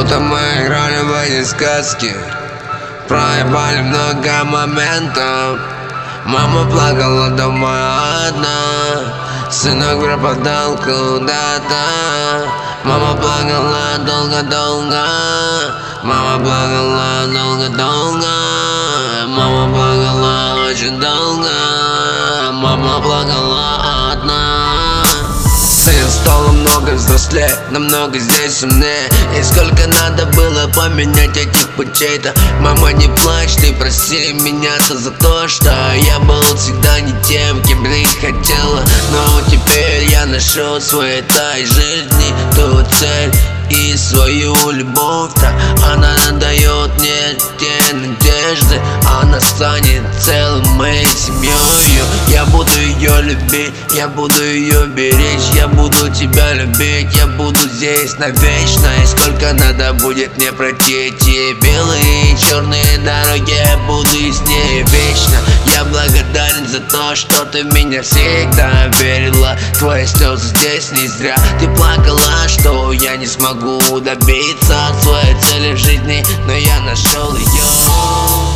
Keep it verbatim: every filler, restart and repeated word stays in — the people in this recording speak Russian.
Будто мы играли в эти сказки, проебали много моментов. Мама плакала дома одна, сынок пропадал куда-то. Мама плакала долго-долго, мама плакала долго-долго, мама плакала очень долго, мама плакала одна. Сын стал много взрослее, намного здесь умнее. И сколько надо было поменять этих путей-то. Мама, не плачь, ты прости меня за то, что я был всегда не тем, кем ты хотела. Но теперь я нашел свою этой жизни, ту цель и свою любовь-то. Она дает мне те надежды, она станет целой моей семьей. Я буду ее любить, я буду ее беречь, я буду тебя любить, я буду здесь навечно. И сколько надо будет мне пройти эти белые и черные дороги, я буду с ней вечно. Я благодарен за то, что ты в меня всегда верила. Твои слезы здесь не зря. Ты плакала, что я не смогу добиться своей цели в жизни, но я нашел ее.